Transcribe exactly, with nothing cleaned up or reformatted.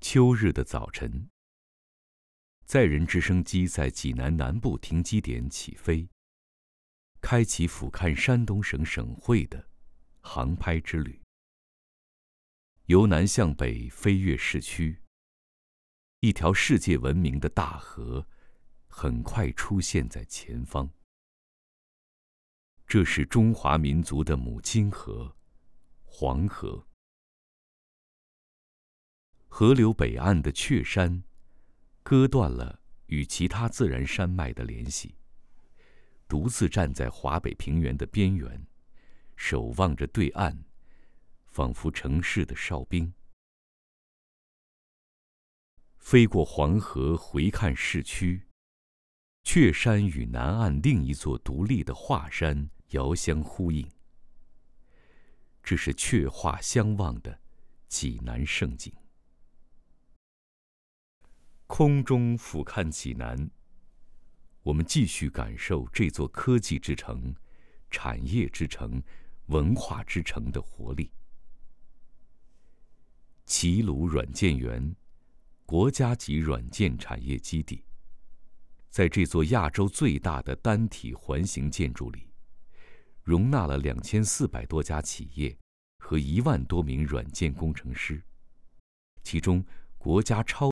秋日的早晨，载人直升机在济南南部停机点起飞，开启俯瞰山东省省会的航拍之旅。由南向北飞越市区，一条世界闻名的大河很快出现在前方。这是中华民族的母亲河——黄河。河流北岸的雀山，割断了与其他自然山脉的联系，独自站在华北平原的边缘，守望着对岸，仿佛城市的哨兵。飞过黄河回看市区，雀山与南岸另一座独立的华山遥相呼应。这是雀华相望的济南胜景。空中俯瞰济南，我们继续感受这座科技之城、产业之城、文化之城的活力。齐鲁软件园，国家级软件产业基地，在这座亚洲最大的单体环形建筑里，容纳了两千四百多家企业和一万多名软件工程师，其中国家超